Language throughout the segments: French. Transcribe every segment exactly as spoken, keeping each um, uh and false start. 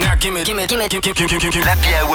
Now give me, give me, give me, give me, give me, give me. L'Happy Hour.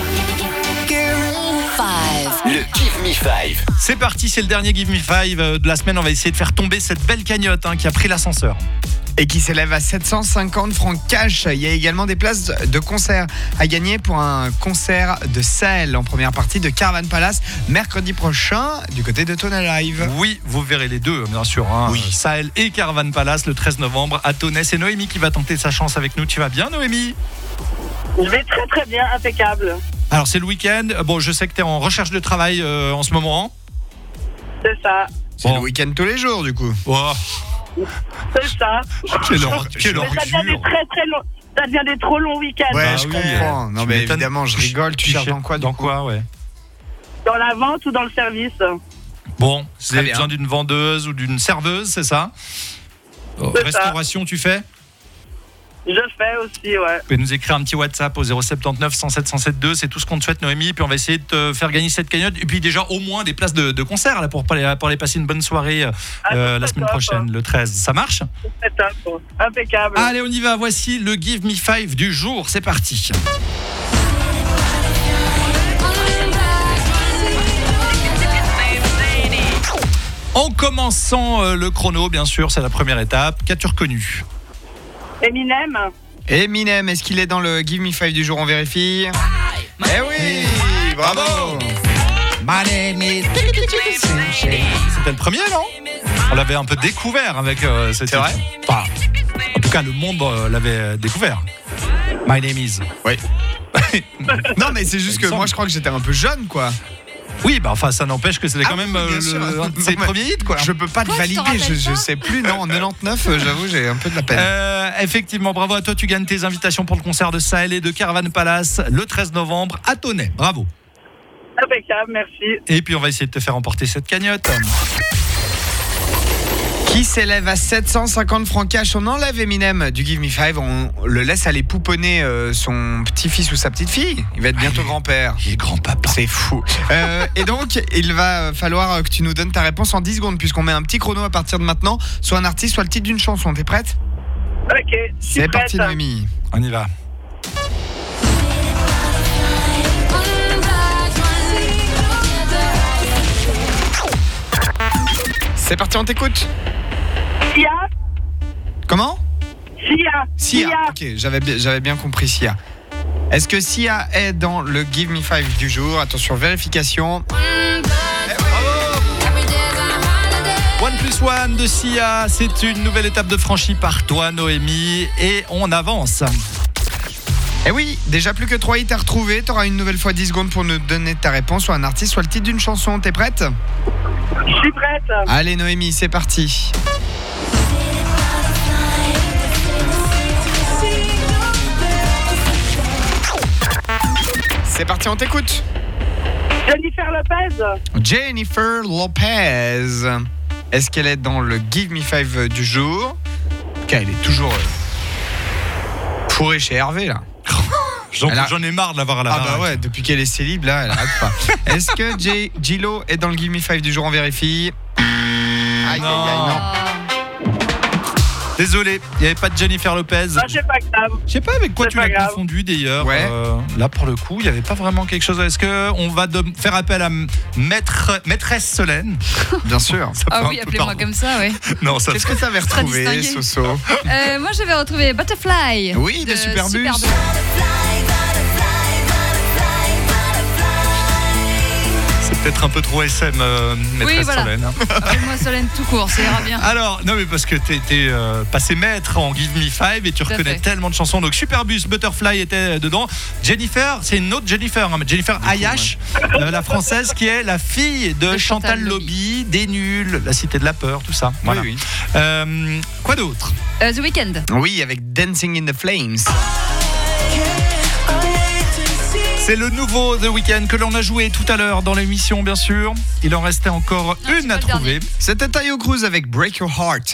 Le Give Me Five. C'est parti, c'est le dernier Give Me Five de la semaine. On va essayer de faire tomber cette belle cagnotte hein, qui a pris l'ascenseur. Et qui s'élève à sept cent cinquante francs cash. Il y a également des places de concert à gagner pour un concert de Sahel en première partie de Caravan Palace mercredi prochain du côté de Tonal Live. Oui, vous verrez les deux bien sûr. Hein. Oui. Sahel et Caravan Palace le treize novembre à Tonnet. C'est Noémie qui va tenter sa chance avec nous. Tu vas bien Noémie ? Je vais très très bien, impeccable. Alors c'est le week-end. Bon, je sais que tu es en recherche de travail euh, en ce moment. C'est ça. C'est Bon. le week-end tous les jours du coup. Oh, C'est ça. quelle or- quelle Mais ça devient des ordure. très très longs. Ça devient des trop longs week-ends. Ouais, Bah je oui, comprends. euh, non tu mais m'étonnes. évidemment, je rigole. Tu cherches dans quoi du Dans coup quoi, ouais. Dans la vente ou dans le service. Bon, vous Très avez bien. besoin d'une vendeuse ou d'une serveuse, c'est ça ? Oh, C'est ça. Restauration, tu fais ? Je fais aussi, ouais. Vous pouvez nous écrire un petit WhatsApp au zéro sept neuf cent sept cent soixante-deux. C'est tout ce qu'on te souhaite, Noémie. Puis on va essayer de te faire gagner cette cagnotte. Et puis déjà, au moins des places de, de concert là, pour, aller, pour aller passer une bonne soirée euh, Ah, la c'est semaine top, prochaine, hein. le treize. Ça marche ? C'est top. Impeccable. Allez, on y va. Voici le Give Me Five du jour. C'est parti. En commençant euh, le chrono, bien sûr, c'est la première étape. Qu'as-tu reconnu ? Eminem. Eminem, est-ce qu'il est dans le Give Me Five du jour? On vérifie. Eh oui, bravo. C'était le premier, non ? On l'avait un peu découvert avec euh, ce titre. vrai Enfin, en tout cas, le monde euh, l'avait découvert. My name is. Oui. Non mais c'est juste Il que me moi semble. je crois que j'étais un peu jeune quoi. Oui, bah enfin, ça n'empêche que c'était Ah quand oui, même bien euh, sûr. le, un de ses Non, mais premiers hits, quoi. Je peux pas te Quoi, tu te valider, je, rappelles je pas sais plus. Non, en quatre-vingt-dix-neuf, euh, j'avoue, j'ai un peu de la peine. Euh, effectivement, bravo à toi. Tu gagnes tes invitations pour le concert de Sahel et de Caravan Palace le treize novembre à Tonnet. Bravo. Impeccable, merci. Et puis, on va essayer de te faire emporter cette cagnotte. Qui s'élève à sept cent cinquante francs cash. On enlève Eminem du Give Me Five. On le laisse aller pouponner euh, son petit-fils ou sa petite-fille. Il va être bientôt grand-père. Il est grand-papa. C'est fou. Euh, et donc, il va falloir que tu nous donnes ta réponse en dix secondes, puisqu'on met un petit chrono à partir de maintenant. Soit un artiste, soit le titre d'une chanson. T'es prête? Ok, je suis C'est parti, prête. Noémie. On y va. C'est parti, on t'écoute. Sia. Comment? Sia. Sia. Ok, j'avais, bi- j'avais bien compris Sia. Est-ce que Sia est dans le Give Me Five du jour? Attention, vérification. One plus one de Sia. C'est une nouvelle étape de franchie par toi, Noémie. Et on avance. Eh oui, déjà plus que trois hits à retrouver. T'auras une nouvelle fois dix secondes pour nous donner ta réponse, soit un artiste, soit le titre d'une chanson. T'es prête? Je suis prête. Allez Noémie, c'est parti. C'est parti, on t'écoute. Jennifer Lopez. Jennifer Lopez. Est-ce qu'elle est dans le Give Me Five du jour? Ok, elle est toujours euh, fourrée chez Hervé là. J'en, Elle a- j'en ai marre de l'avoir à la Ah bah baraque. ouais, depuis qu'elle est célib là, elle arrête pas. Est-ce que J- J-Lo est dans le Give Me Five du jour? On vérifie. Aïe, Non. aïe, aïe, non. Désolé, il n'y avait pas de Jennifer Lopez. Ah, c'est pas grave. Je sais pas avec quoi C'est tu pas l'as grave. confondu d'ailleurs. Ouais. Euh, là pour le coup, il n'y avait pas vraiment quelque chose. Est-ce que on va de- faire appel à maître, maîtresse Solène? Bien sûr. Ça fait Ah un oui, peu appelez-moi pardon. comme ça, oui. Non, ça Qu'est-ce que t'avais Très retrouvé, distingué. Soso? Euh, moi, j'avais retrouvé Butterfly. Oui, de Superbus. c'est peut-être un peu trop S M, euh, maîtresse Oui, voilà. Solène. hein. Appelle-moi Solène tout court, ça ira bien. Alors, non mais parce que t'es, t'es euh, passé maître en Give Me Five et tu Tout à reconnais fait. tellement de chansons. Donc Superbus, Butterfly était dedans. Jennifer, c'est une autre Jennifer, hein, mais Jennifer Ayash, euh, la française qui est la fille de, De Chantal, Chantal Lobby, des Nuls, La Cité de la Peur, tout ça. Voilà. Oui, oui. Euh, quoi d'autre? Euh, The Weeknd. Oui, avec Dancing in the Flames. C'est le nouveau The Weeknd que l'on a joué tout à l'heure dans l'émission, bien sûr. Il en restait encore Non, c'est une pas à le trouver. dernier. C'était Tayo Cruz avec Break Your Heart.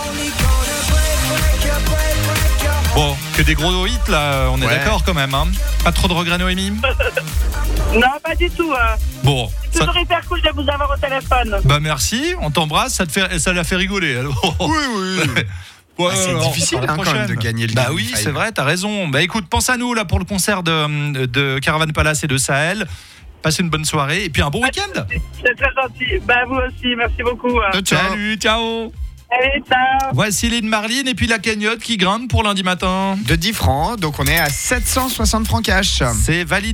Bon, que des gros hits là, on est Ouais. d'accord quand même. Hein. Pas trop de regrets, Noémie? Non, pas du tout. Hein. Bon, ça- Toujours hyper cool de vous avoir au téléphone. bah merci, on t'embrasse, ça te fait, ça l'a fait rigoler. alors. Oui, oui. Ouais, Ah, c'est on difficile refera la hein, quand même de prochaine. gagner le Bah Give Me oui, Five. c'est vrai, t'as raison. Bah écoute, pense à nous là pour le concert de, de Caravan Palace et de Sahel. Passez une bonne soirée et puis un bon week-end. C'est très gentil. Bah, vous aussi, merci beaucoup. hein. Ciao. Salut, ciao. Allez, ciao. Voici Lynn Marline et puis la cagnotte qui grimpe pour lundi matin. De dix francs, donc on est à sept cent soixante francs cash. C'est validé.